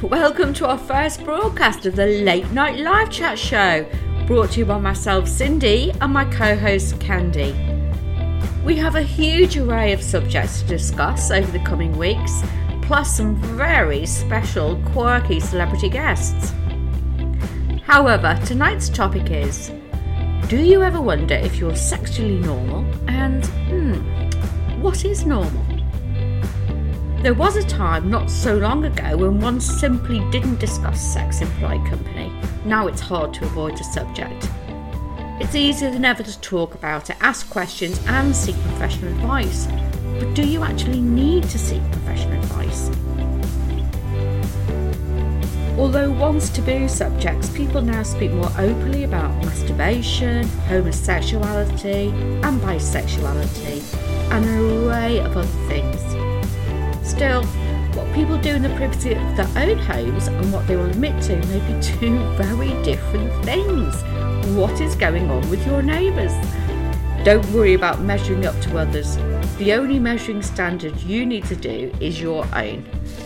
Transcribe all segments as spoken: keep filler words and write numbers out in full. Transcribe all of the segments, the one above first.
Welcome to our first broadcast of the Late Night Live Chat Show, brought to you by myself, Cindy, and my co-host, Candy. We have a huge array of subjects to discuss over the coming weeks, plus some very special, quirky celebrity guests. However, tonight's topic is, do you ever wonder if you're sexually normal? And, hmm, what is normal? There was a time not so long ago when one simply didn't discuss sex in polite company. Now it's hard to avoid the subject. It's easier than ever to talk about it, ask questions and seek professional advice. But do you actually need to seek professional advice? Although once taboo subjects, people now speak more openly about masturbation, homosexuality and bisexuality, and an array of other things. Still, what people do in the privacy of their own homes and what they will admit to may be two very different things. What is going on with your neighbours? Don't worry about measuring up to others. The only measuring standard you need to do is your own.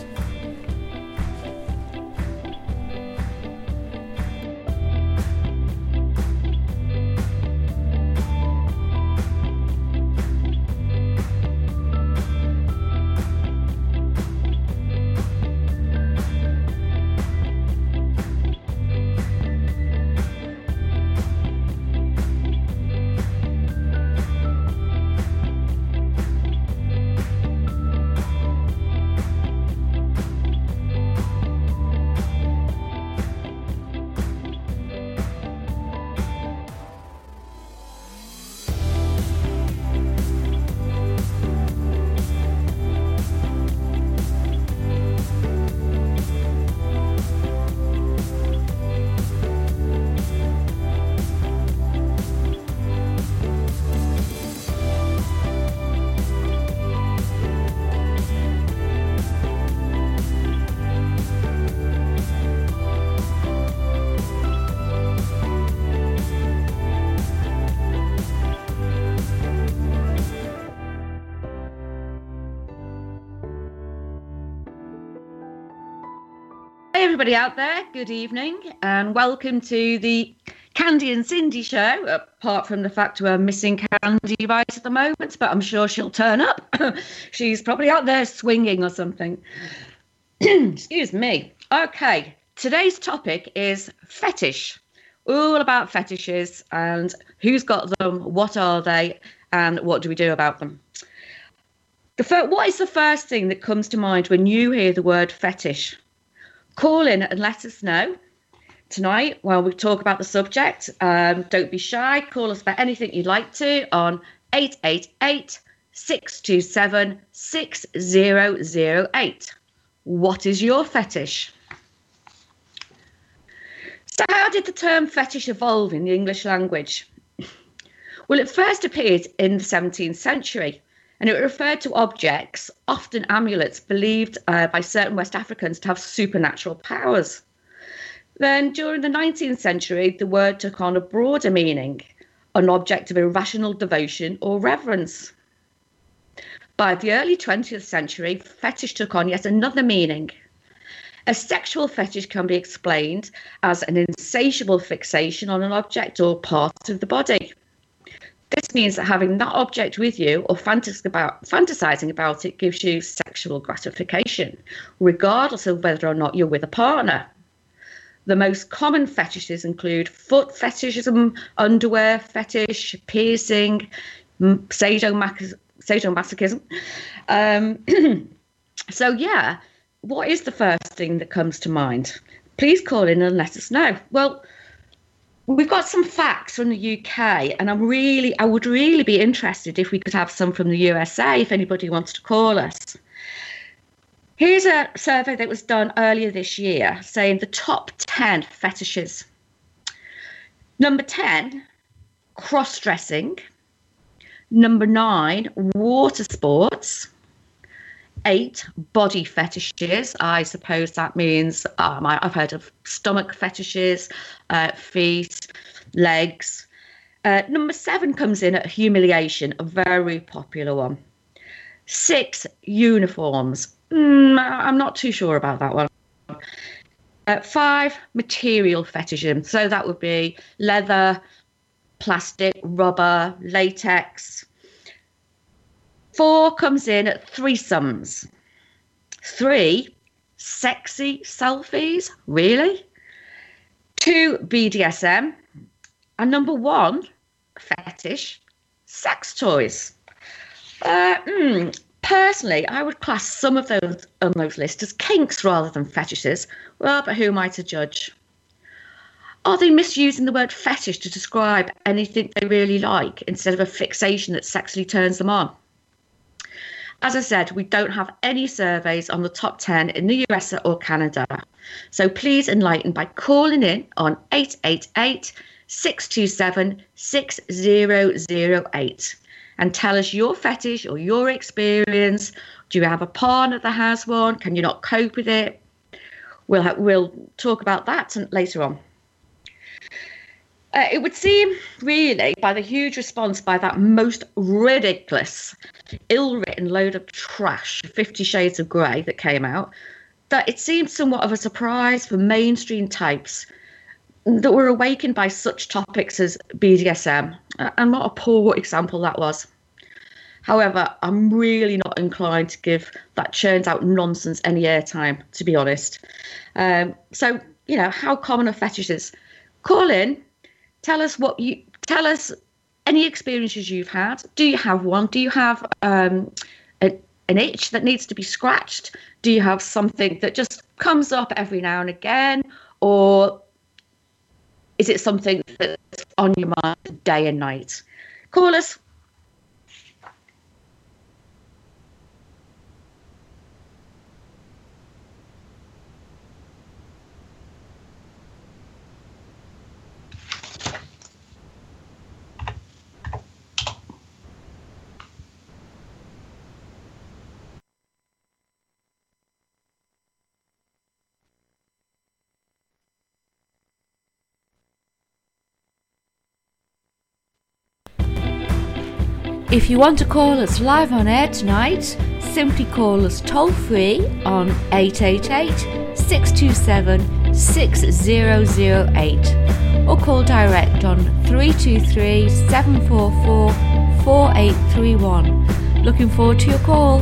Everybody out there, good evening and welcome to the Candy and Cindy show, apart from the fact we're missing Candy right at the moment, but I'm sure she'll turn up. She's probably out there swinging or something. Excuse me. Okay, today's topic is fetish. All about fetishes and who's got them, what are they, and what do we do about them. The fir- what is the first thing that comes to mind when you hear the word fetish? Call in and let us know tonight while we talk about the subject. Um, don't be shy. Call us about anything you'd like to on eight eight eight, six two seven, six zero zero eight. What is your fetish? So how did the term fetish evolve in the English language? Well, it first appeared in the seventeenth century. And it referred to objects, often amulets, believed uh, by certain West Africans to have supernatural powers. Then, during the nineteenth century, the word took on a broader meaning, an object of irrational devotion or reverence. By the early twentieth century, fetish took on yet another meaning. A sexual fetish can be explained as an insatiable fixation on an object or part of the body. This means that having that object with you or fantas- about, fantasizing about it gives you sexual gratification, regardless of whether or not you're with a partner. The most common fetishes include foot fetishism, underwear fetish, piercing, sadomas- sadomasochism. Um, so, yeah, what is the first thing that comes to mind? Please call in and let us know. Well, we've got some facts from the U K, and I'm really, I would really be interested if we could have some from the U S A, if anybody wants to call us. Here's a survey that was done earlier this year saying the top ten fetishes. Number ten, cross-dressing. Number nine, water sports. Eight, body fetishes. I suppose that means um, I, I've heard of stomach fetishes, uh, feet, legs. Uh, number seven comes in at humiliation, a very popular one. Six, uniforms. Mm, I'm not too sure about that one. on. Uh, five, material fetishism. So that would be leather, plastic, rubber, latex. Four comes in at threesomes. Three, sexy selfies. Really? Two, B D S M. And number one, fetish, sex toys. Uh, mm, personally, I would class some of those on those lists as kinks rather than fetishes. Well, but who am I to judge? Are they misusing the word fetish to describe anything they really like instead of a fixation that sexually turns them on? As I said, we don't have any surveys on the top ten in the U S or Canada. So please enlighten by calling in on eight eight eight, six two seven, six zero zero eight and tell us your fetish or your experience. Do you have a partner that has one? Can you not cope with it? We'll, ha- we'll talk about that later on. Uh, it would seem, really, by the huge response by that most ridiculous, ill-written load of trash, Fifty Shades of Grey, that came out, that it seemed somewhat of a surprise for mainstream types that were awakened by such topics as B D S M. And what a poor example that was. However, I'm really not inclined to give that churns out nonsense any airtime, to be honest. Um, so, you know, how common are fetishes? Call in. Tell us what you tell us any experiences you've had. Do you have one? Do you have um, a, an itch that needs to be scratched? Do you have something that just comes up every now and again? Or is it something that's on your mind day and night? Call us. If you want to call us live on air tonight, simply call us toll free on eight eight eight, six two seven, six zero zero eight or call direct on three two three, seven four four, four eight three one. Looking forward to your call.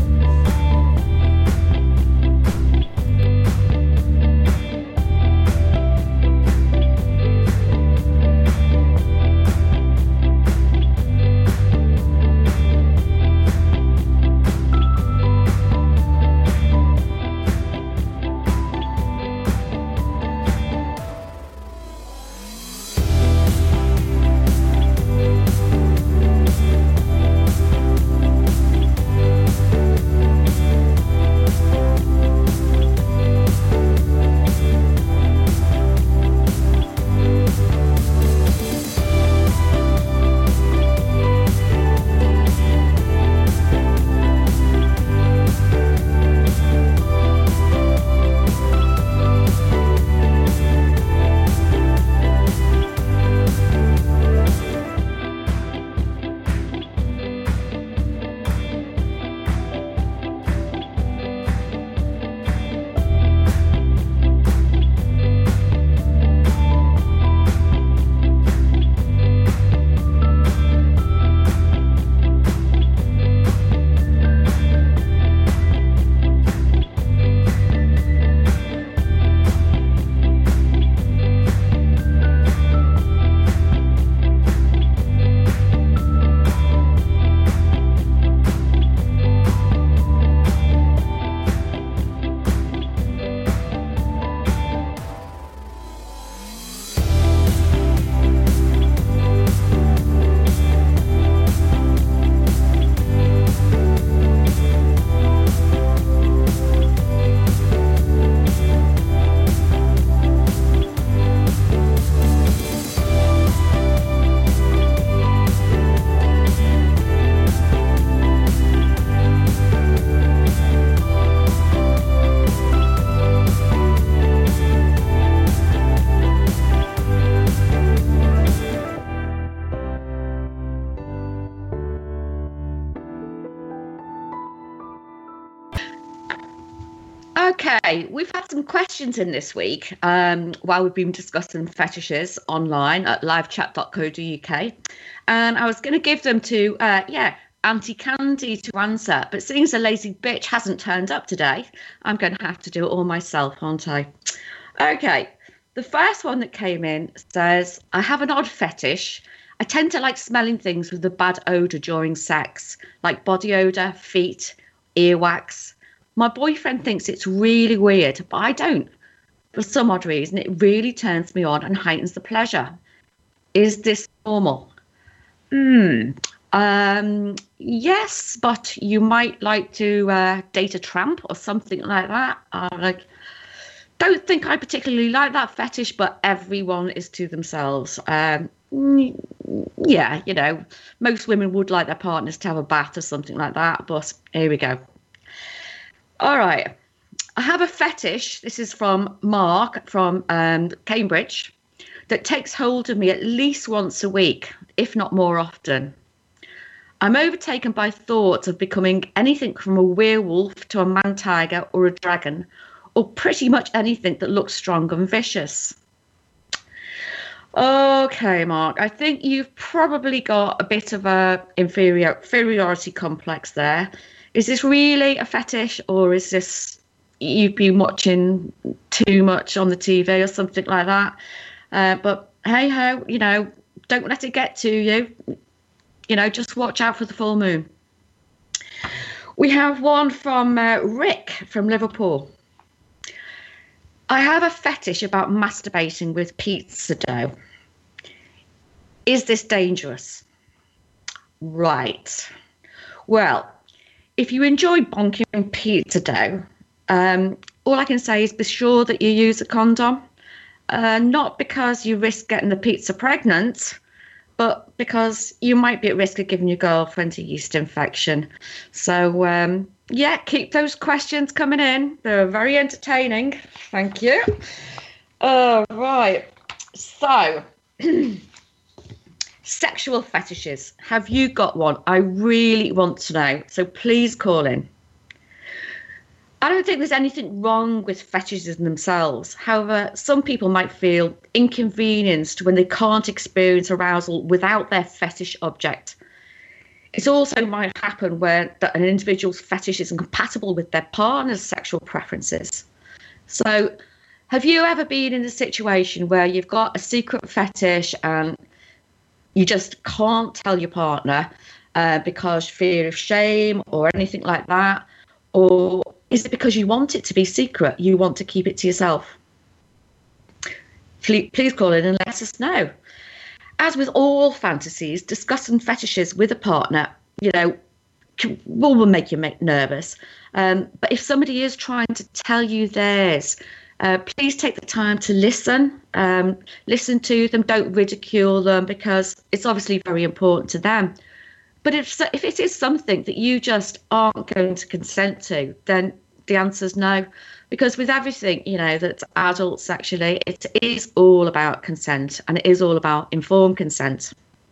Okay, we've had some questions in this week um, while we've been discussing fetishes online at live chat dot co dot uk. And I was going to give them to, uh, yeah, Auntie Candy to answer. But seeing as a lazy bitch hasn't turned up today, I'm going to have to do it all myself, aren't I? Okay, the first one that came in says, I have an odd fetish. I tend to like smelling things with a bad odour during sex, like body odour, feet, earwax. My boyfriend thinks it's really weird, but I don't. For some odd reason, it really turns me on and heightens the pleasure. Is this normal? Hmm. Um, yes, but you might like to uh, date a tramp or something like that. I like, don't think I particularly like that fetish, but everyone is to themselves. Um, yeah, you know, most women would like their partners to have a bath or something like that, but here we go. All right. I have a fetish. This is from Mark from um, Cambridge, that takes hold of me at least once a week, if not more often. I'm overtaken by thoughts of becoming anything from a werewolf to a man-tiger or a dragon, or pretty much anything that looks strong and vicious. Okay, Mark, I think you've probably got a bit of a inferior, inferiority complex there. Is this really a fetish, or is this you've been watching too much on the T V or something like that? Uh, but hey ho, you know, don't let it get to you. You know, just watch out for the full moon. We have one from uh, Rick from Liverpool. I have a fetish about masturbating with pizza dough. Is this dangerous? Right. Well, if you enjoy bonking pizza dough, um, all I can say is be sure that you use a condom. Uh, not because you risk getting the pizza pregnant, but because you might be at risk of giving your girlfriend a yeast infection. So, um, yeah, keep those questions coming in. They're very entertaining. Thank you. All right. So, sexual fetishes. Have you got one? I really want to know. So please call in. I don't think there's anything wrong with fetishes themselves. However, some people might feel inconvenienced when they can't experience arousal without their fetish object. It also might happen where that an individual's fetish isn't compatible with their partner's sexual preferences. So have you ever been in a situation where you've got a secret fetish and you just can't tell your partner uh, because fear of shame or anything like that? Or is it because you want it to be secret? You want to keep it to yourself? Please, please call in and let us know. As with all fantasies, discussing fetishes with a partner, you know, will, will make you make nervous. Um, but if somebody is trying to tell you theirs, uh, please take the time to listen. Um, listen to them. Don't ridicule them, because it's obviously very important to them. But if if it is something that you just aren't going to consent to, then the answer is no. Because with everything, you know, that's adult sexually, it is all about consent, and it is all about informed consent.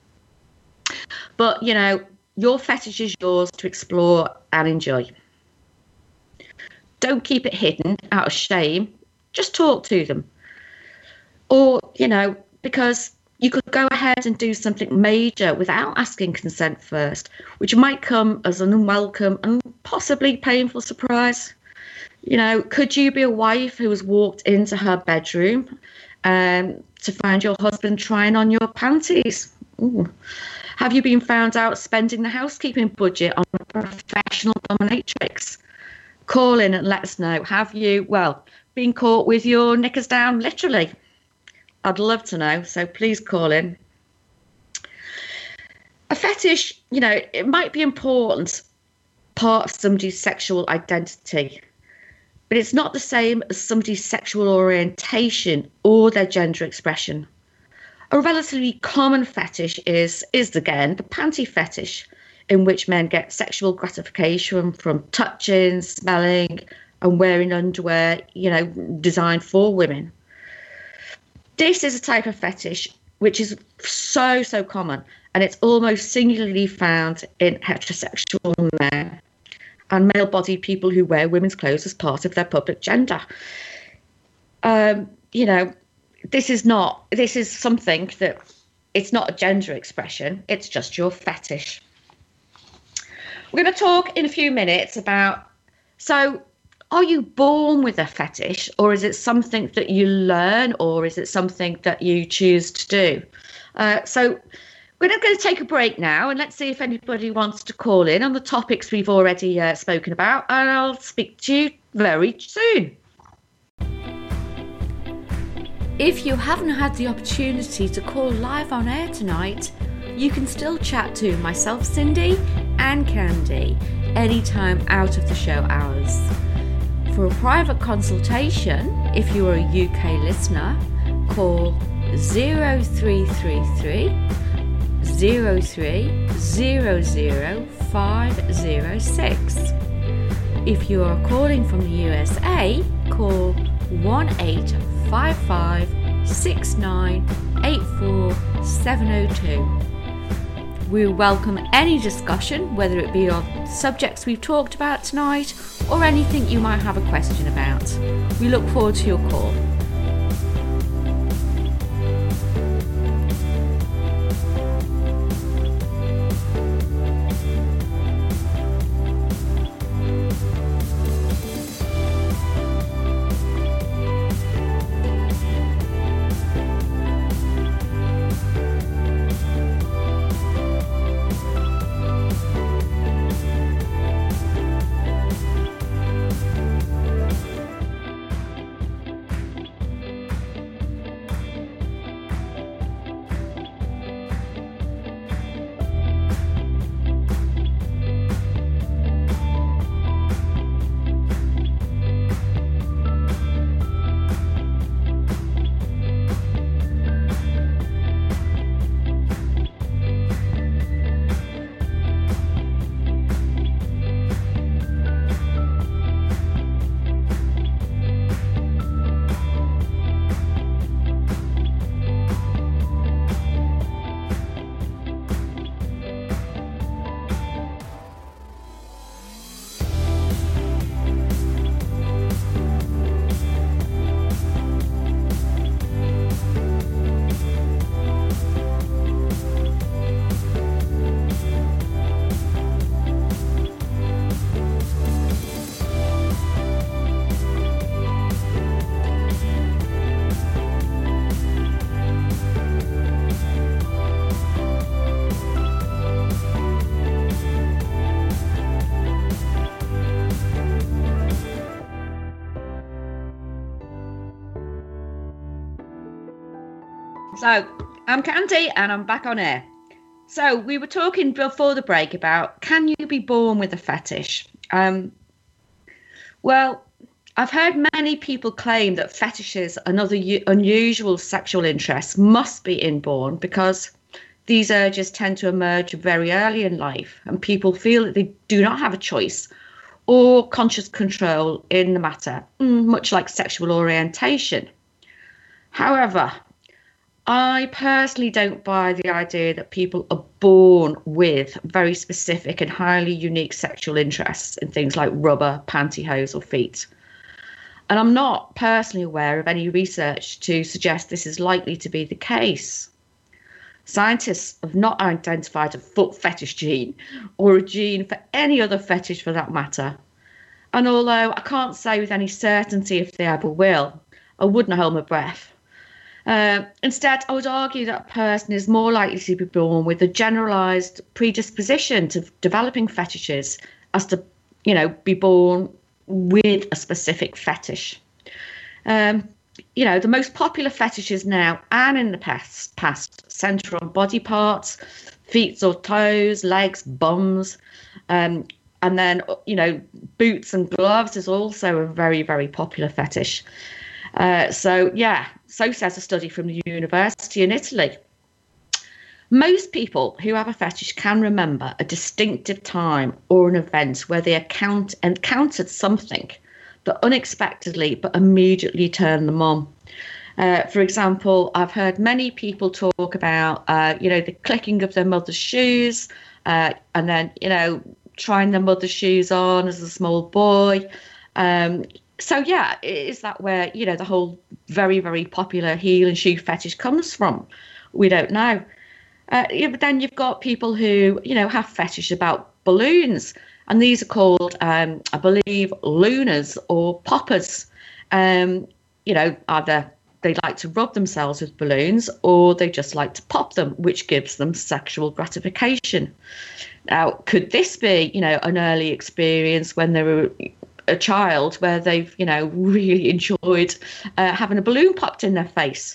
But, you know, your fetish is yours to explore and enjoy. Don't keep it hidden out of shame. Just talk to them. Or, you know, because you could go ahead and do something major without asking consent first, which might come as an unwelcome and possibly painful surprise. You know, could you be a wife who has walked into her bedroom um, to find your husband trying on your panties? Ooh. Have you been found out spending the housekeeping budget on a professional dominatrix? Call in and let us know. Have you, well, been caught with your knickers down, literally? I'd love to know, so please call in. A fetish, you know, it might be important part of somebody's sexual identity, but it's not the same as somebody's sexual orientation or their gender expression. A relatively common fetish is, is again, the panty fetish, in which men get sexual gratification from touching, smelling, and wearing underwear, you know, designed for women. This is a type of fetish which is so, so common, and it's almost singularly found in heterosexual men. and male-bodied people who wear women's clothes as part of their public gender. Um, you know, this is not, this is something that, it's not a gender expression, it's just your fetish. We're going to talk in a few minutes about, so are you born with a fetish, or is it something that you learn, or is it something that you choose to do? Uh, so we're going to take a break now, and let's see if anybody wants to call in on the topics we've already uh, spoken about, and I'll speak to you very soon. If you haven't had the opportunity to call live on air tonight, you can still chat to myself, Cindy, and Candy anytime out of the show hours. For a private consultation, if you are a U K listener, call zero three three three, zero three zero zero five zero six. If you are calling from the U S A, call one eight five five six nine eight four seven zero two. We welcome any discussion, whether it be on subjects we've talked about tonight or anything you might have a question about. We look forward to your call. So, I'm Candy and I'm back on air. So, we were talking before the break about, can you be born with a fetish? Um, well, I've heard many people claim that fetishes and other u- unusual sexual interests must be inborn because these urges tend to emerge very early in life and people feel that they do not have a choice or conscious control in the matter, much like sexual orientation. However, I personally don't buy the idea that people are born with very specific and highly unique sexual interests in things like rubber, pantyhose, or feet. And I'm not personally aware of any research to suggest this is likely to be the case. Scientists have not identified a foot fetish gene or a gene for any other fetish for that matter. And although I can't say with any certainty if they ever will, I wouldn't hold my breath. Uh, instead, I would argue that a person is more likely to be born with a generalised predisposition to developing fetishes as to, you know, be born with a specific fetish. Um, you know, the most popular fetishes now and in the past, past centre on body parts, feet or toes, legs, bums, um, and then, you know, boots and gloves is also a very, very popular fetish. Uh, so, yeah, so says a study from the university in Italy. Most people who have a fetish can remember a distinctive time or an event where they account, encountered something that unexpectedly but immediately turned them on. Uh, for example, I've heard many people talk about, uh, you know, the clicking of their mother's shoes, uh, and then, you know, trying their mother's shoes on as a small boy. Um, so yeah, is that where, you know, the whole very, very popular heel and shoe fetish comes from? We don't know. Uh, yeah, but then you've got people who, you know, have fetish about balloons, and these are called, um, I believe, looners or poppers. Um, you know, either they like to rub themselves with balloons or they just like to pop them, which gives them sexual gratification. Now, could this be, you know, an early experience when they were a child where they've, you know, really enjoyed uh, having a balloon popped in their face?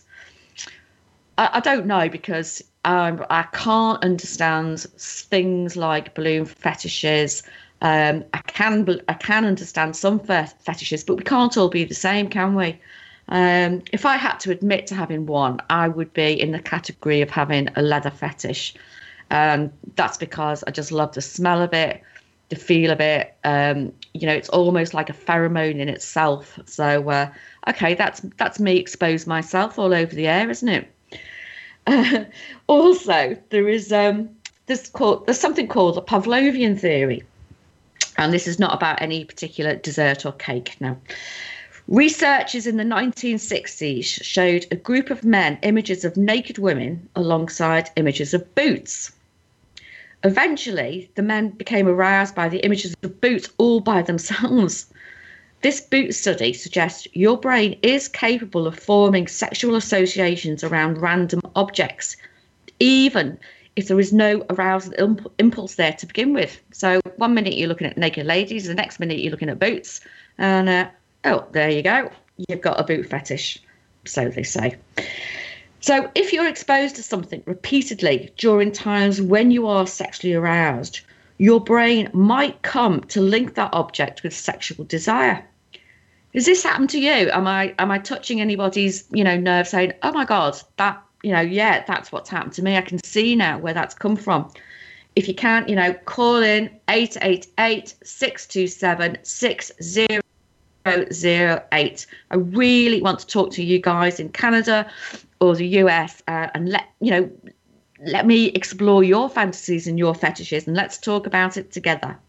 I, I don't know, because um, I can't understand things like balloon fetishes. Um, I can I can understand some fetishes, but we can't all be the same, can we? Um, if I had to admit to having one, I would be in the category of having a leather fetish. Um, that's because I just love the smell of it, the feel of it. Um, you know, it's almost like a pheromone in itself. So, uh, okay, that's that's me expose myself all over the air, isn't it? Uh, also, there is um, this called there's something called the Pavlovian theory, and this is not about any particular dessert or cake. No. Researchers in the nineteen sixties showed a group of men images of naked women alongside images of boots. Eventually, the men became aroused by the images of boots all by themselves. This boot study suggests your brain is capable of forming sexual associations around random objects, even if there is no arousal imp- impulse there to begin with. So one minute you're looking at naked ladies, the next minute you're looking at boots, and uh, oh, there you go. You've got a boot fetish, so they say. So if you're exposed to something repeatedly during times when you are sexually aroused, your brain might come to link that object with sexual desire. Has this happened to you? Am I am I touching anybody's, you know, nerve saying, oh my God, that, you know, yeah, that's what's happened to me. I can see now where that's come from. If you can't, you know, call in eight eight eight, six two seven, six zero zero eight. I really want to talk to you guys in Canada or the U S uh, and let, you know, let me explore your fantasies and your fetishes, and let's talk about it together.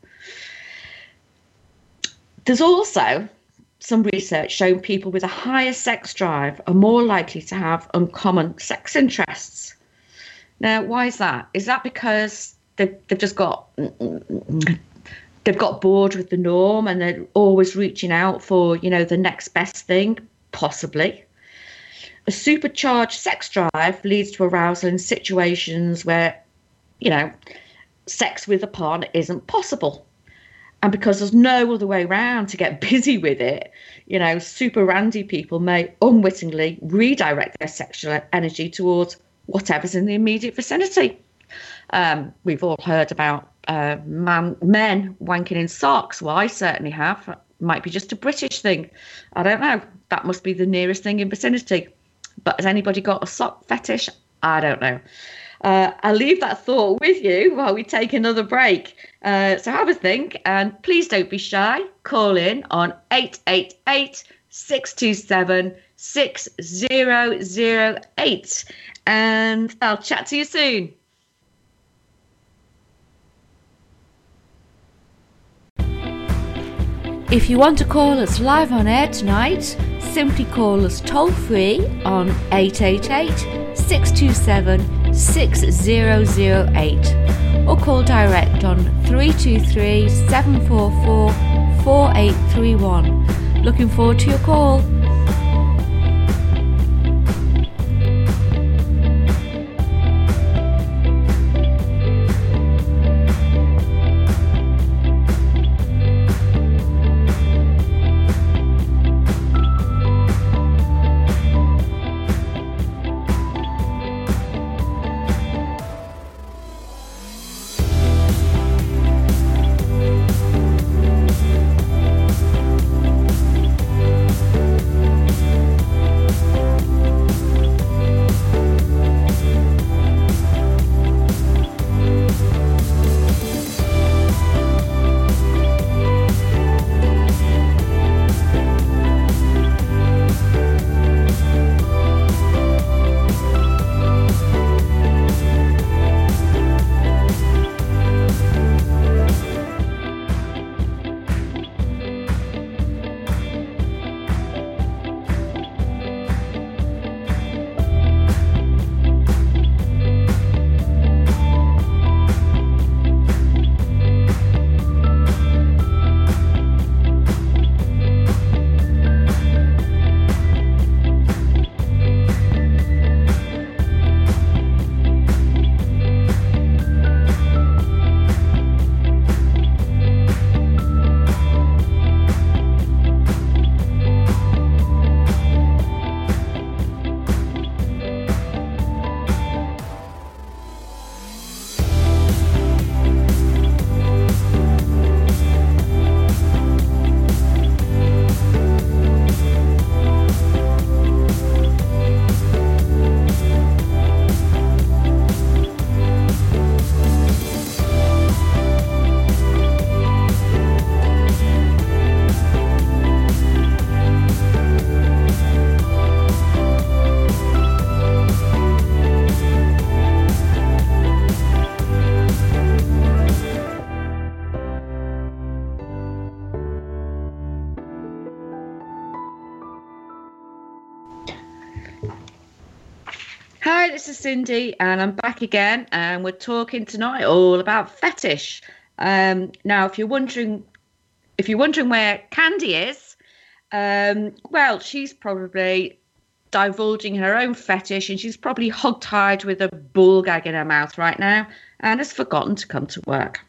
There's also some research showing people with a higher sex drive are more likely to have uncommon sex interests. Now, why is that? Is that because they've, they've just got they've got bored with the norm and they're always reaching out for, you know, the next best thing? Possibly. A supercharged sex drive leads to arousal in situations where, you know, sex with a partner isn't possible. And because there's no other way around to get busy with it, you know, super randy people may unwittingly redirect their sexual energy towards whatever's in the immediate vicinity. Um, we've all heard about uh, man, men wanking in socks. Well, I certainly have. Might be just a British thing. I don't know. That must be the nearest thing in vicinity. But has anybody got a sock fetish? I don't know. Uh, I'll leave that thought with you while we take another break. Uh, so have a think, and please don't be shy. Call in on eight eight eight, six two seven, six zero zero eight, and I'll chat to you soon. If you want to call us live on air tonight, simply call us toll free on eight eight eight, six two seven, six zero zero eight or call direct on three two three, seven four four, four eight three one. Looking forward to your call. this is Cindy, and I'm back again, and we're talking tonight all about fetish. Um, now, if you're wondering, if you're wondering where Candy is, um, well, she's probably divulging her own fetish, and she's probably hog-tied with a ball gag in her mouth right now, and has forgotten to come to work.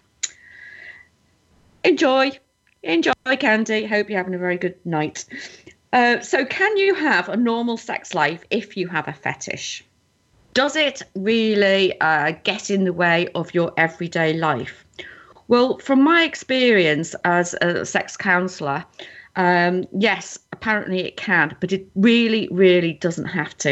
Enjoy, enjoy, Candy. Hope you're having a very good night. Uh, so, can you have a normal sex life if you have a fetish? Does it really uh, get in the way of your everyday life? Well, from my experience as a sex counsellor, um, yes, apparently it can, but it really, really doesn't have to.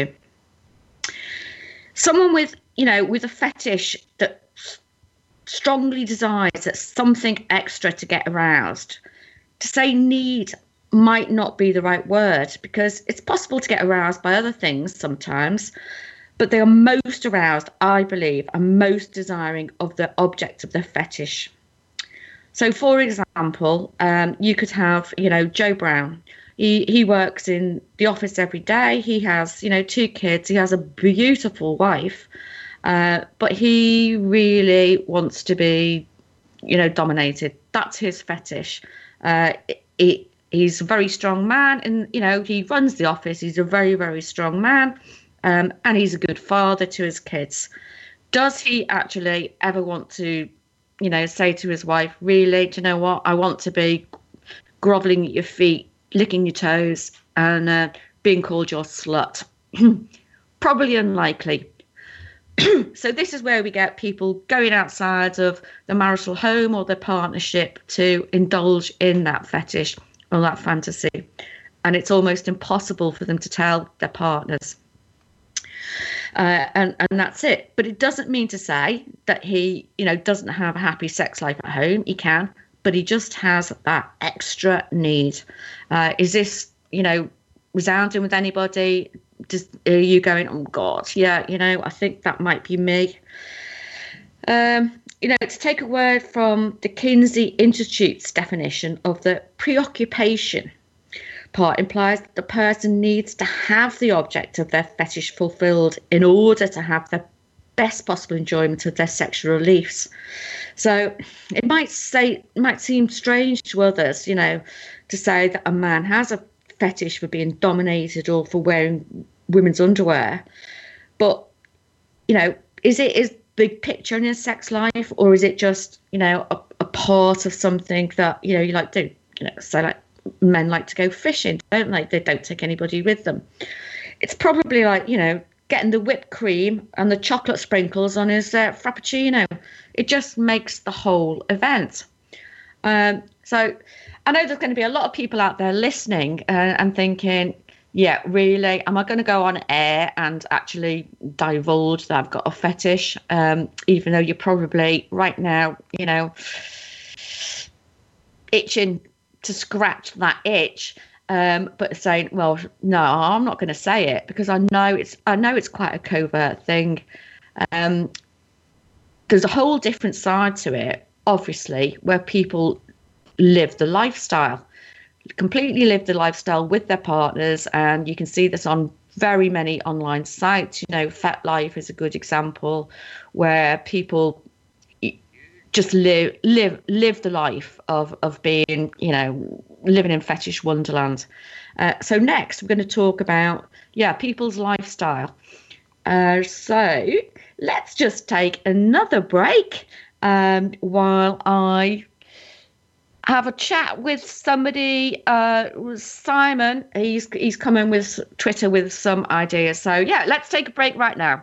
Someone with, you know, with a fetish that strongly desires that something extra to get aroused, to say need might not be the right word, because it's possible to get aroused by other things sometimes, but they are most aroused, I believe, and most desiring of the object of their fetish. So, for example, um, you could have, you know, Joe Brown. He he works in the office every day. He has, you know, two kids. He has a beautiful wife, uh, but he really wants to be, you know, dominated. That's his fetish. Uh, it, he's a very strong man, and, you know, he runs the office. He's a very, very strong man. Um, and he's a good father to his kids. Does he actually ever want to, you know, say to his wife, really, do you know what? I want to be groveling at your feet, licking your toes, and uh, being called your slut. Probably unlikely. So this is where we get people going outside of the marital home or their partnership to indulge in that fetish or that fantasy. And it's almost impossible for them to tell their partners. Uh, and, and that's it. But it doesn't mean to say that he, you know, doesn't have a happy sex life at home. He can, but he just has that extra need. Uh, is this, you know, resounding with anybody? Just, are you going, oh, God, yeah, you know, I think that might be me. Um, you know, to take a word from the Kinsey Institute's definition of the preoccupation part implies that the person needs to have the object of their fetish fulfilled in order to have the best possible enjoyment of their sexual reliefs. So it might say, it might seem strange to others, you know, to say that a man has a fetish for being dominated or for wearing women's underwear. But, you know, is it his big picture in his sex life, or is it just, you know, a, a part of something that, you know, you like to, you know, so like, men like to go fishing, don't they? They don't take anybody with them. It's probably like, you know, getting the whipped cream and the chocolate sprinkles on his uh, frappuccino. It just makes the whole event. Um, so I know there's going to be a lot of people out there listening uh, and thinking, yeah, really, am I going to go on air and actually divulge that I've got a fetish? Um, even though you're probably right now, you know, itching to scratch that itch, um, but saying, well, no, I'm not going to say it because I know it's I know it's quite a covert thing. Um, there's a whole different side to it, obviously, where people live the lifestyle, completely live the lifestyle with their partners, and you can see this on very many online sites. You know, FetLife is a good example where people just live live live the life of of being, you know, living in fetish wonderland. Uh, so next we're going to talk about, yeah, people's lifestyle. Uh, so let's just take another break um, while I have a chat with somebody. Uh, Simon, he's he's coming with Twitter with some ideas. So yeah, let's take a break right now.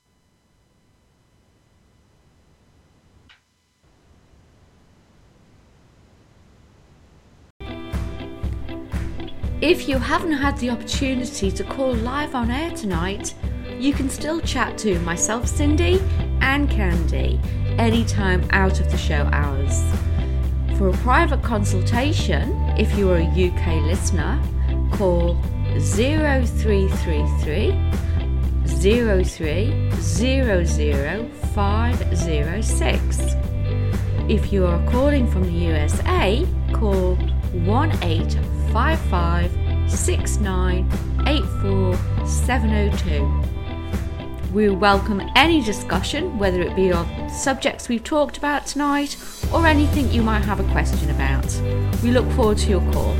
If you haven't had the opportunity to call live on air tonight, you can still chat to myself, Cindy, and Candy anytime out of the show hours. For a private consultation, if you are a U K listener, call zero three three three, zero three zero zero five zero six. If you are calling from the U S A, call one eight five five six nine eight four seven zero two. We welcome any discussion, whether it be on subjects we've talked about tonight or anything you might have a question about. We look forward to your call.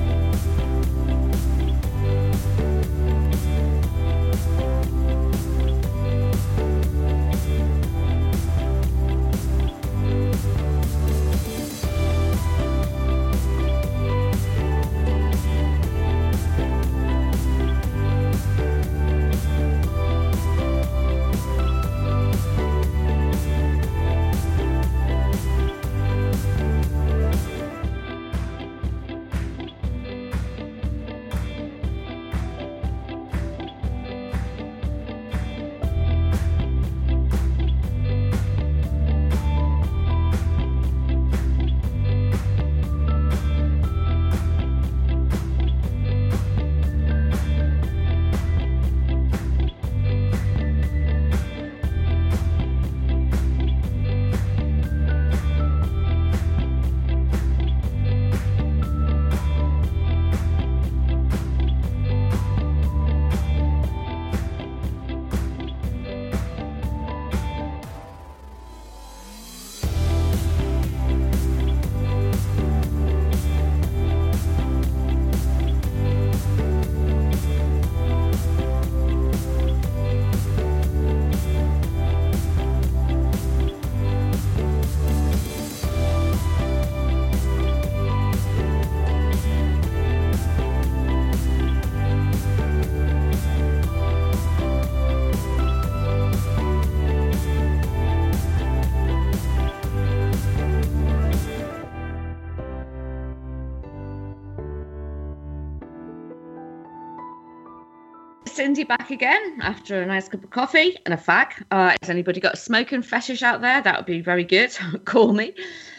Cindy back again after a nice cup of coffee and a fag. Uh, has anybody got a smoking fetish out there? That would be very good. Call me.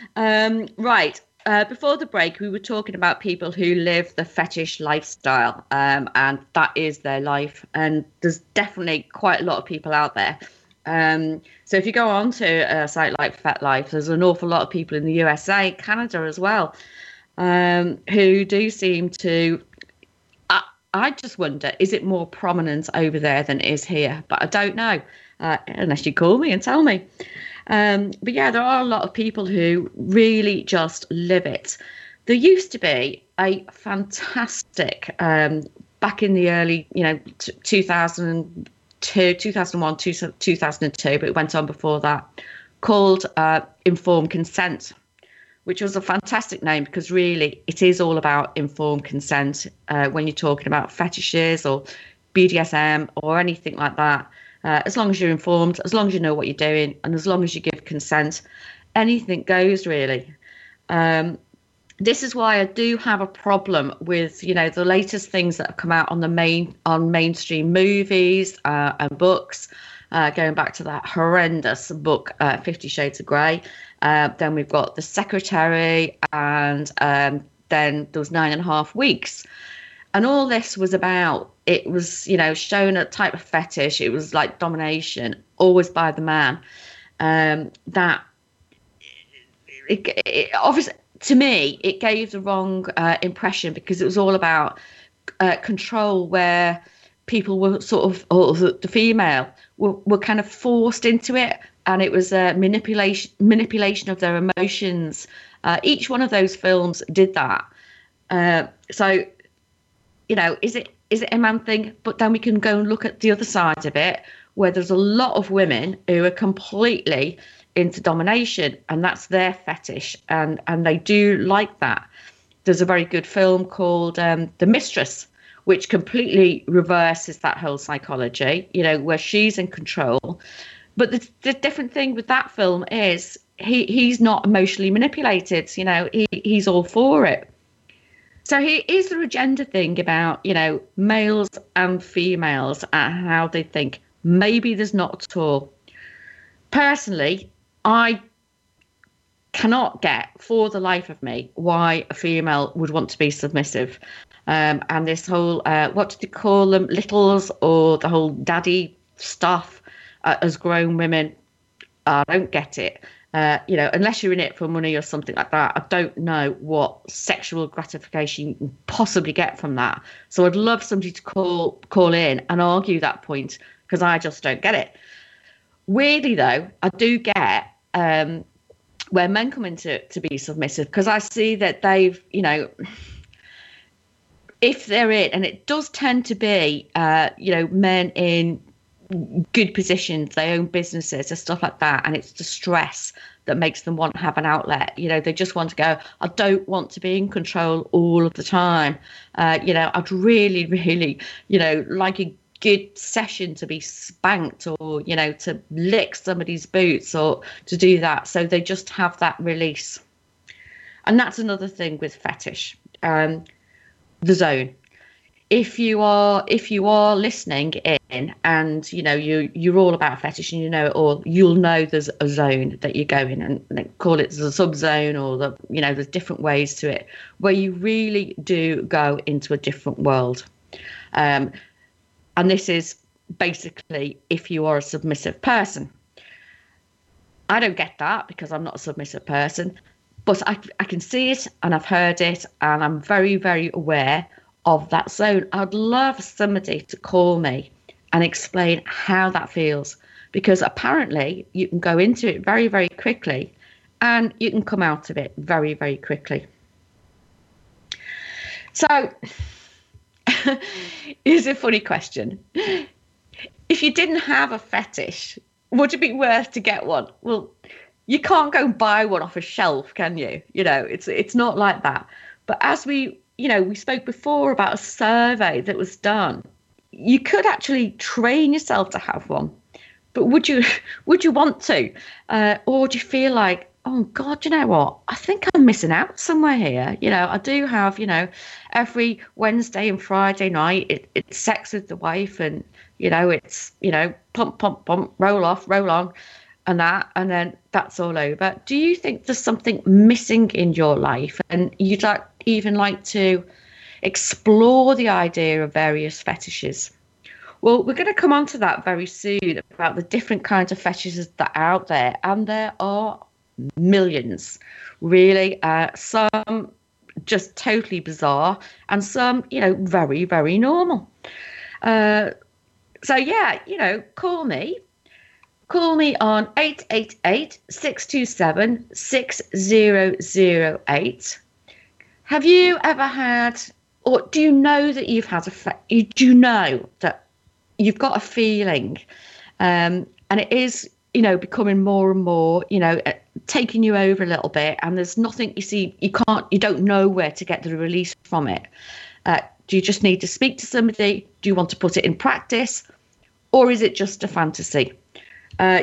Um, right. Uh, before the break, we were talking about people who live the fetish lifestyle, um, and that is their life. And there's definitely quite a lot of people out there. Um, so if you go on to a site like FetLife, there's an awful lot of people in the U S A, Canada as well, um, who do seem to... I just wonder, is it more prominent over there than it is here? But I don't know, uh, unless you call me and tell me. Um, but yeah, there are a lot of people who really just live it. There used to be a fantastic, um, back in the early, you know, t- two thousand two, two thousand one, two thousand two, but it went on before that, called uh, Informed Consent, which was a fantastic name because really it is all about informed consent uh, when you're talking about fetishes or B D S M or anything like that. Uh, as long as you're informed, as long as you know what you're doing, and as long as you give consent, anything goes really. Um, this is why I do have a problem with, you know, the latest things that have come out on the main on mainstream movies uh, and books. Uh, going back to that horrendous book, uh, Fifty Shades of Grey. Uh, then we've got The Secretary, and um, then there was Nine and a Half Weeks. And all this was about, it was, you know, showing a type of fetish. It was like domination, always by the man. Um, that, it, it, obviously, to me, it gave the wrong uh, impression because it was all about uh, control, where people were sort of, or the, the female, were, were kind of forced into it. And it was a manipulation manipulation of their emotions. Uh, each one of those films did that. Uh, so, you know, is it is it a man thing? But then we can go and look at the other side of it, where there's a lot of women who are completely into domination, and that's their fetish, and and they do like that. There's a very good film called um, The Mistress, which completely reverses that whole psychology, you know, where she's in control. But the, the different thing with that film is he, he's not emotionally manipulated. You know, he, he's all for it. So he is there a gender thing about, you know, males and females and how they think? Maybe there's not at all. Personally, I cannot get for the life of me why a female would want to be submissive. Um, and this whole, uh, what do they call them, littles, or the whole daddy stuff. Uh, as grown women, I don't get it. Uh, you know, unless you're in it for money or something like that, I don't know what sexual gratification you can possibly get from that. So I'd love somebody to call call in and argue that point, because I just don't get it. Weirdly, though, I do get um, where men come in to, to be submissive, because I see that they've, you know, if they're in, and it does tend to be, uh, you know, men in good positions, they own businesses and stuff like that, and it's the stress that makes them want to have an outlet. You know, they just want to go, I don't want to be in control all of the time. Uh, you know, I'd really, really, you know, like a good session to be spanked, or, you know, to lick somebody's boots, or to do that. So they just have that release. And that's another thing with fetish, um, the zone. If you are if you are listening in, and you know you you're all about fetish and you know it all, you'll know there's a zone that you go in, and, and they call it the sub zone, or the, you know, there's different ways to it where you really do go into a different world. Um, and this is basically if you are a submissive person. I don't get that because I'm not a submissive person, but I I can see it and I've heard it, and I'm very, very aware of that zone. I'd love somebody to call me and explain how that feels, because apparently you can go into it very, very quickly and you can come out of it very, very quickly. So here's a funny question. If you didn't have a fetish, would it be worth to get one? Well, you can't go and buy one off a shelf, can you? You know, it's it's not like that. But as we You know, we spoke before about a survey that was done. You could actually train yourself to have one, but would you would you want to? Uh, or do you feel like, oh God, you know what? I think I'm missing out somewhere here. You know, I do have, you know, every Wednesday and Friday night, it, it's sex with the wife, and, you know, it's, you know, pump, pump, pump, roll off, roll on, and that, and then that's all over. Do you think there's something missing in your life, and you'd like even like to explore the idea of various fetishes? Well, we're going to come on to that very soon, about the different kinds of fetishes that are out there, and there are millions, really. Uh, some just totally bizarre, and some, you know, very, very normal. Uh, so yeah, you know, call me. Call me on eight eight eight, six two seven, six zero zero eight. Have you ever had, or do you know that you've had a, fe- do you know that you've got a feeling, um, and it is, you know, becoming more and more, you know, taking you over a little bit, and there's nothing, you see, you can't, you don't know where to get the release from it. Uh, do you just need to speak to somebody? Do you want to put it in practice? Or is it just a fantasy? Uh,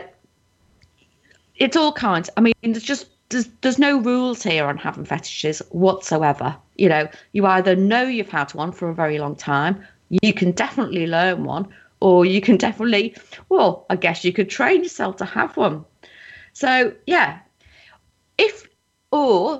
it's all kinds. I mean, there's just, There's, there's no rules here on having fetishes whatsoever. You know, you either know you've had one for a very long time, you can definitely learn one, or you can definitely, well, I guess you could train yourself to have one. So, yeah, if, or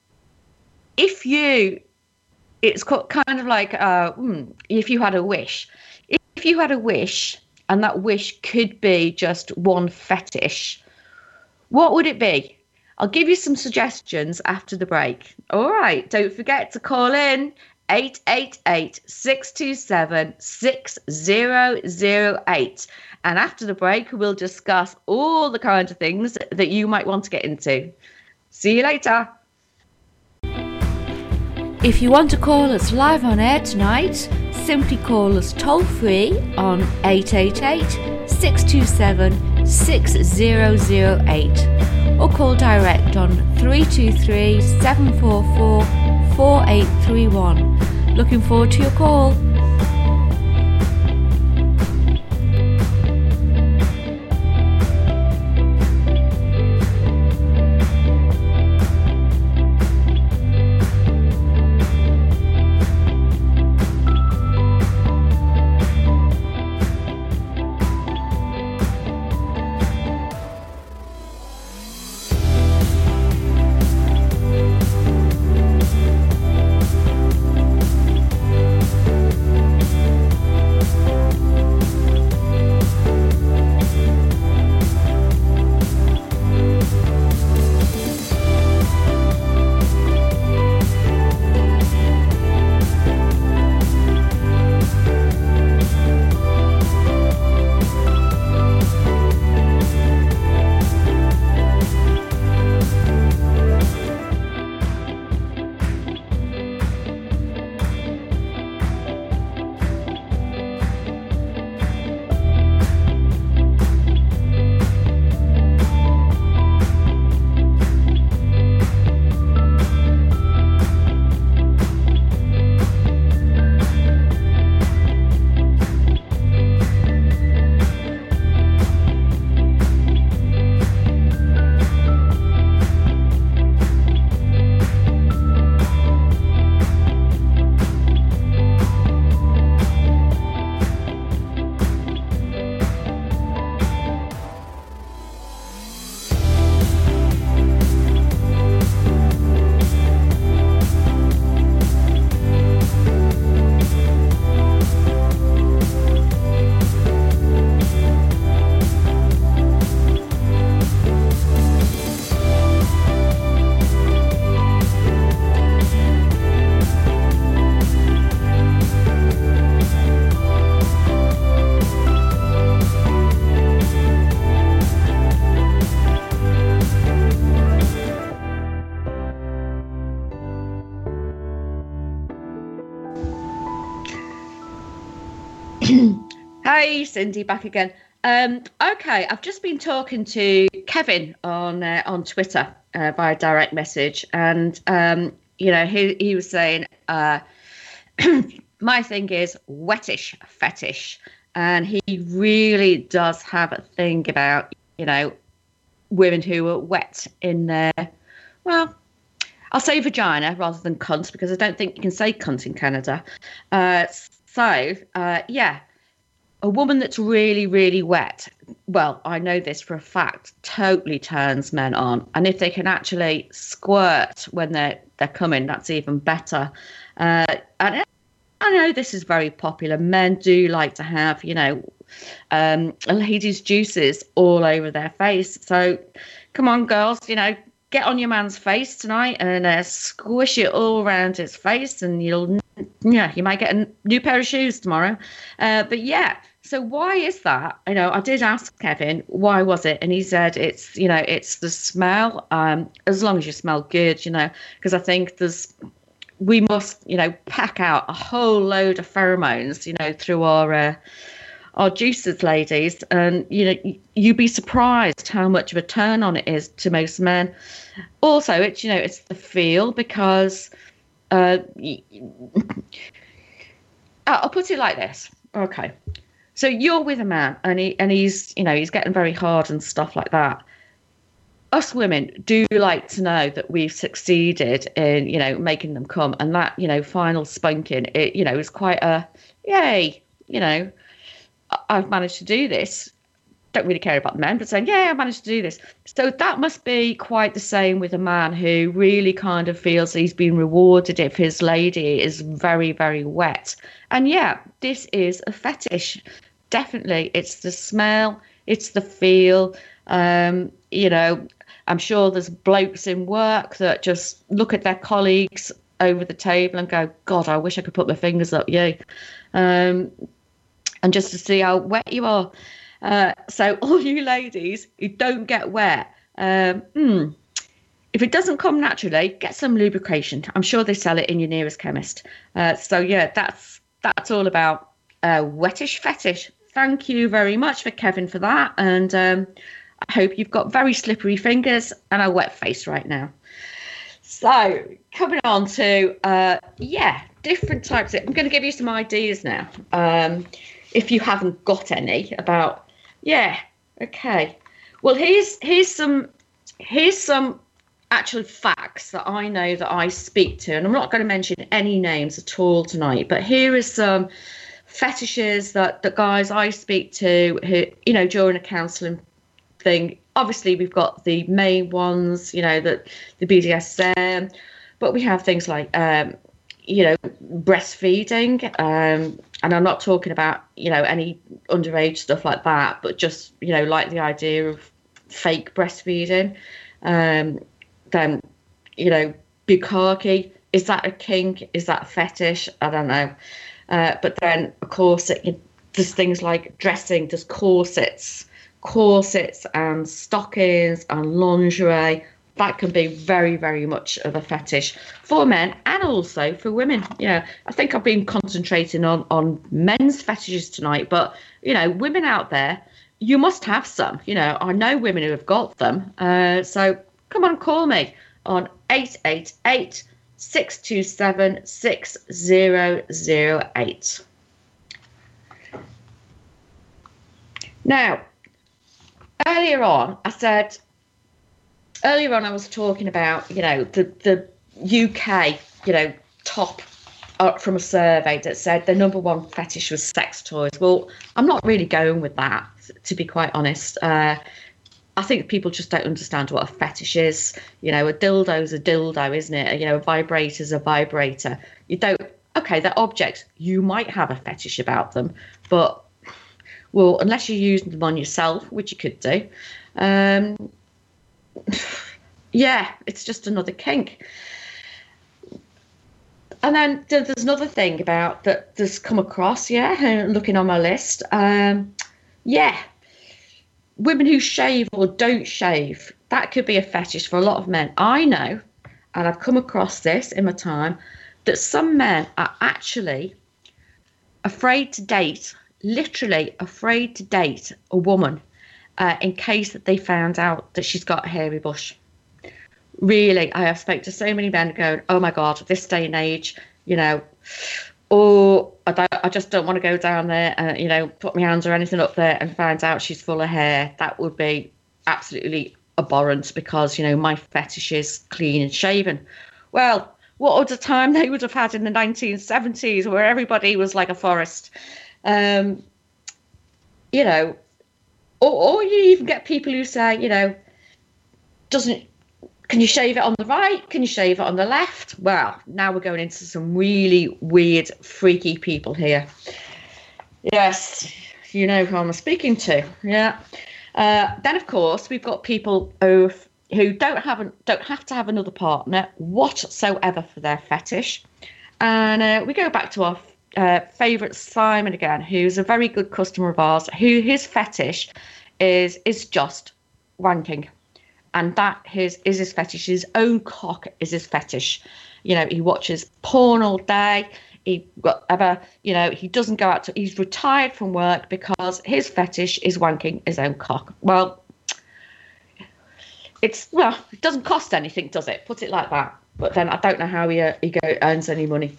if you, it's kind of like, uh, if you had a wish, if you had a wish, and that wish could be just one fetish, what would it be? I'll give you some suggestions after the break. All right, don't forget to call in eight eight eight, six two seven, six zero zero eight. And after the break, we'll discuss all the kinds of things that you might want to get into. See you later. If you want to call us live on air tonight, simply call us toll free on eight eight eight, six two seven, six zero zero eight, or call direct on three two three, seven four four, four eight three one. Looking forward to your call. Hey, Cindy, back again. Um, okay, I've just been talking to Kevin on uh, on Twitter uh, via direct message, and um, you know, he he was saying, uh, my thing is wettish fetish, and he really does have a thing about, you know, women who are wet in their, well, I'll say vagina rather than cunt, because I don't think you can say cunt in Canada. Uh, so uh, yeah. A woman that's really, really wet, well, I know this for a fact, totally turns men on. And if they can actually squirt when they're they're coming, that's even better. Uh, and I know this is very popular. Men do like to have, you know, um, ladies' juices all over their face. So come on, girls, you know, get on your man's face tonight and uh, squish it all around his face, and you'll, yeah, you might get a new pair of shoes tomorrow. Uh, but yeah. So why is that? You know, I did ask Kevin, why was it? And he said, it's, you know, it's the smell. Um, as long as you smell good, you know, because I think there's, we must, you know, pack out a whole load of pheromones, you know, through our, uh, our juices, ladies. And, you know, you'd be surprised how much of a turn on it is to most men. Also, it's, you know, it's the feel, because uh, I'll put it like this. Okay. So you're with a man and he and he's, you know, he's getting very hard and stuff like that. Us women do like to know that we've succeeded in, you know, making them come, and that, you know, final spunking, it, you know, is quite a yay, you know, I've managed to do this. Don't really care about the men, but saying, yeah, I managed to do this. So that must be quite the same with a man who really kind of feels he's been rewarded if his lady is very, very wet. And yeah, this is a fetish. Definitely. It's the smell. It's the feel. Um, you know, I'm sure there's blokes in work that just look at their colleagues over the table and go, God, I wish I could put my fingers up you. Um, and just to see how wet you are. Uh, so all you ladies who don't get wet, um, hmm, if it doesn't come naturally, get some lubrication. I'm sure they sell it in your nearest chemist. Uh, so yeah, that's that's all about uh, wettish fetish. Thank you very much for Kevin for that, and um, I hope you've got very slippery fingers and a wet face right now. So coming on to uh, yeah, different types. Of, I'm going to give you some ideas now. Um, if you haven't got any about. Yeah. Okay. Well, here's here's some here's some actual facts that I know that I speak to, and I'm not going to mention any names at all tonight. But here is some fetishes that the guys I speak to, who, you know, during a counselling thing. Obviously, we've got the main ones, you know, that the B D S M, but we have things like, um, you know, breastfeeding. Um, And I'm not talking about, you know, any underage stuff like that, but just, you know, like the idea of fake breastfeeding. Um, then, you know, bukkake, is that a kink? Is that a fetish? I don't know. Uh, but then, of course, it, there's things like dressing, there's corsets, corsets and stockings and lingerie. That can be very, very much of a fetish for men and also for women. Yeah, I think I've been concentrating on, on men's fetishes tonight, but, you know, women out there, you must have some. You know, I know women who have got them. Uh, so come on, call me on eight eight eight, six two seven, six zero zero eight. Now, earlier on, I said... Earlier on, I was talking about, you know, the, the U K, you know, top uh, from a survey that said the number one fetish was sex toys. Well, I'm not really going with that, to be quite honest. Uh, I think people just don't understand what a fetish is. You know, a dildo's a dildo, isn't it? You know, a vibrator's a vibrator. You don't, okay, they're objects. You might have a fetish about them, but, well, unless you're using them on yourself, which you could do, um, yeah, it's just another kink. And then there's another thing about that that's come across, yeah, looking on my list. Um, yeah, women who shave or don't shave, that could be a fetish for a lot of men. I know, and I've come across this in my time, that some men are actually afraid to date literally afraid to date a woman uh, in case that they found out that she's got a hairy bush. Really, I have spoke to so many men going, oh my God, this day and age, you know, or I, don't, I just don't want to go down there and, you know, put my hands or anything up there and find out she's full of hair. That would be absolutely abhorrent because, you know, my fetish is clean and shaven. Well, what other time they would have had in the nineteen seventies where everybody was like a forest? Um, you know, or, or you even get people who say, you know, doesn't, can you shave it on the right? Can you shave it on the left? Well, now we're going into some really weird, freaky people here. Yes, you know who I'm speaking to. Yeah. Uh, then, of course, we've got people who, who don't have an, don't have to have another partner whatsoever for their fetish. And uh, we go back to our uh, favourite Simon again, who's a very good customer of ours, who his fetish is is just wanking. And that his, is his fetish. His own cock is his fetish. You know, he watches porn all day. He whatever, you know, he doesn't go out to, he's retired from work because his fetish is wanking his own cock. Well, it's, well, it doesn't cost anything, does it? Put it like that. But then I don't know how he, uh, he go, earns any money.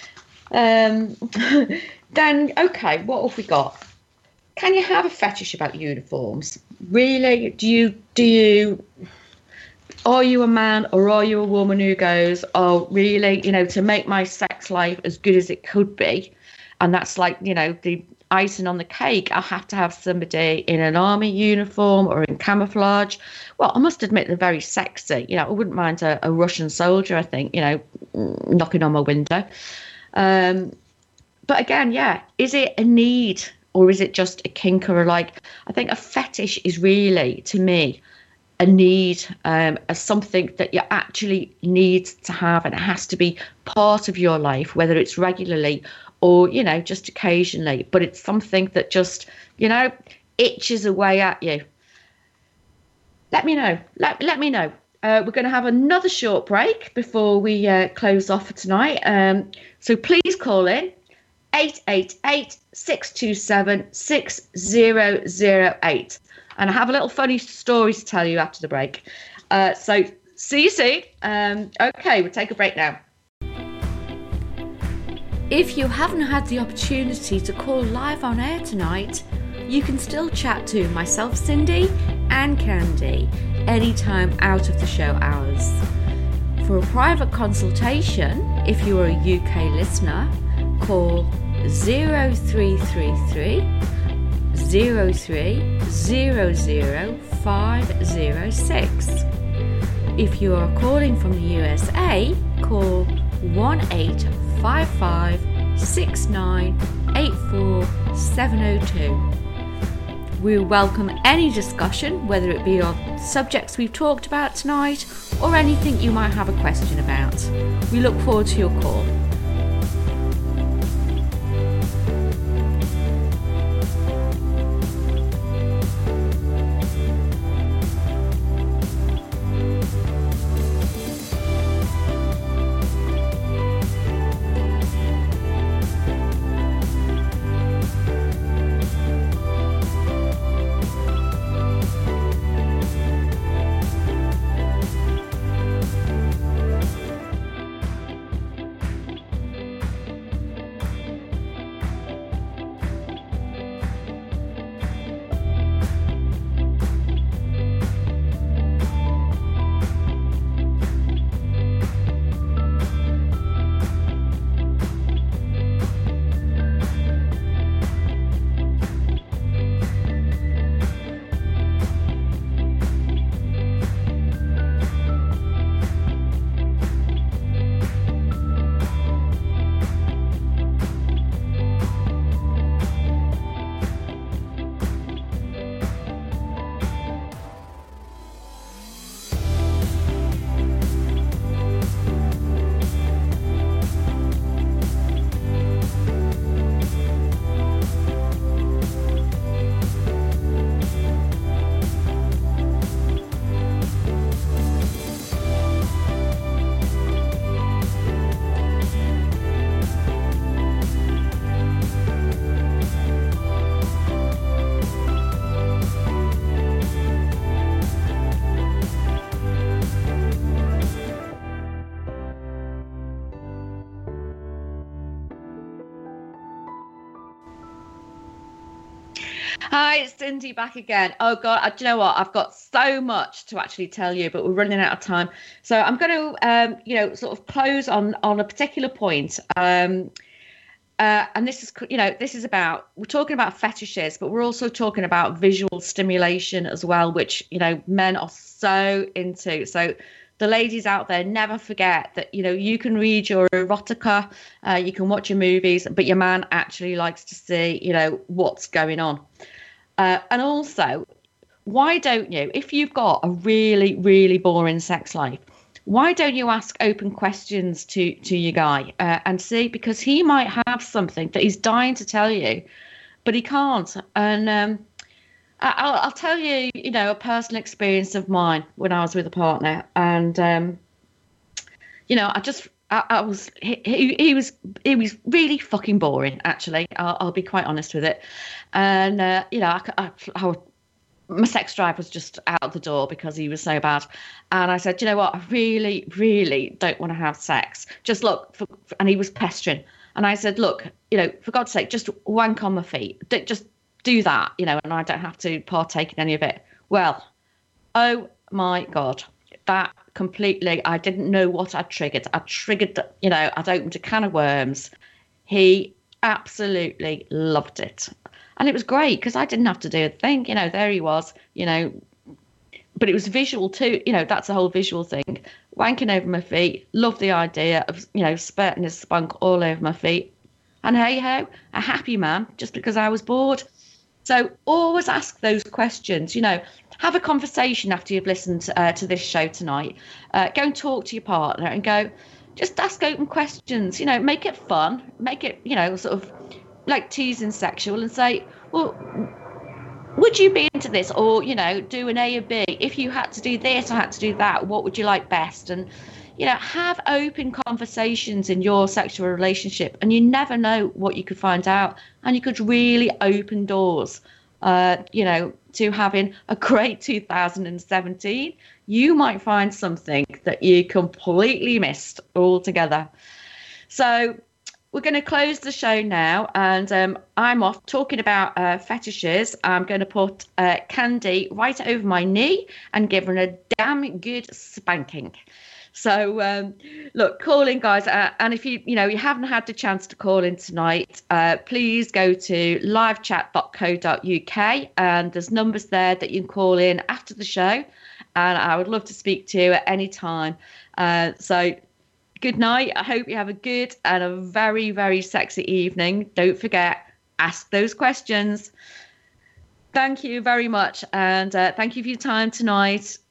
Um, then, okay, what have we got? Can you have a fetish about uniforms? Really? Do you, do you, are you a man or are you a woman who goes, oh, really, you know, to make my sex life as good as it could be? And that's like, you know, the icing on the cake. I have to have somebody in an army uniform or in camouflage. Well, I must admit they're very sexy. You know, I wouldn't mind a, a Russian soldier, I think, you know, knocking on my window. Um, but again, yeah, is it a need? Or is it just a kink or a like? I think a fetish is really, to me, a need, um, as something that you actually need to have, and it has to be part of your life, whether it's regularly or, you know, just occasionally. But it's something that just, you know, itches away at you. Let me know. Let, let me know. Uh, we're going to have another short break before we uh, close off for tonight. Um, so please call in. eight eight eight, six two seven, six zero zero eight. And I have a little funny story to tell you after the break. Uh, so see you soon. Um, okay, we'll take a break now. If you haven't had the opportunity to call live on air tonight, you can still chat to myself, Cindy, and Candy anytime out of the show hours. For a private consultation, if you are a U K listener, call zero three three three, zero three zero zero five zero six. If you are calling from the U S A, call one eight five five six nine eight four seven zero two. We welcome any discussion, whether it be on subjects we've talked about tonight or anything you might have a question about. We look forward to your call. Hi, it's Cindy back again. Oh God, I, do you know what? I've got so much to actually tell you, but we're running out of time. So I'm going to, um, you know, sort of close on on a particular point. Um, uh, and this is, you know, this is about, we're talking about fetishes, but we're also talking about visual stimulation as well, which, you know, men are so into. So the ladies out there, never forget that, you know, you can read your erotica, uh, you can watch your movies, but your man actually likes to see, you know, what's going on. Uh, and also, why don't you, if you've got a really, really boring sex life, why don't you ask open questions to, to your guy uh, and see, because he might have something that he's dying to tell you, but he can't. And um, I'll, I'll tell you, you know, a personal experience of mine when I was with a partner. And, um, you know, I just, I, I was, he, he, he was, he was really fucking boring, actually. I'll, I'll be quite honest with it. And, uh, you know, I, I, I my sex drive was just out the door because he was so bad. And I said, you know what, I really, really don't want to have sex. Just look, for, and he was pestering. And I said, look, you know, for God's sake, just wank on my feet. D- just do that, you know, and I don't have to partake in any of it. Well, oh my God, that completely, I didn't know what I'd triggered. I triggered, you know, I'd opened a can of worms. He absolutely loved it. And it was great because I didn't have to do a thing, you know, there he was, you know, but it was visual too, you know, that's the whole visual thing. Wanking over my feet, loved the idea of, you know, spurting his spunk all over my feet. And hey ho, a happy man just because I was bored. So always ask those questions, you know, have a conversation after you've listened uh, to this show tonight. Uh, go and talk to your partner and go, just ask open questions, you know, make it fun, make it, you know, sort of like teasing sexual, and say, well, would you be into this? Or, you know, do an A or B. If you had to do this or had to do that, what would you like best? And, you know, have open conversations in your sexual relationship, and you never know what you could find out. And you could really open doors, uh, you know, to having a great two thousand seventeen. You might find something that you completely missed altogether. So we're going to close the show now, and um, I'm off talking about uh, fetishes. I'm going to put uh, Candy right over my knee and give her a damn good spanking. So, um, look, call in, guys. Uh, and if you, you know, you haven't had the chance to call in tonight, uh, please go to live chat dot co dot uk, and there's numbers there that you can call in after the show. And I would love to speak to you at any time. Uh, so, good night. I hope you have a good and a very, very sexy evening. Don't forget, ask those questions. Thank you very much. And uh, thank you for your time tonight.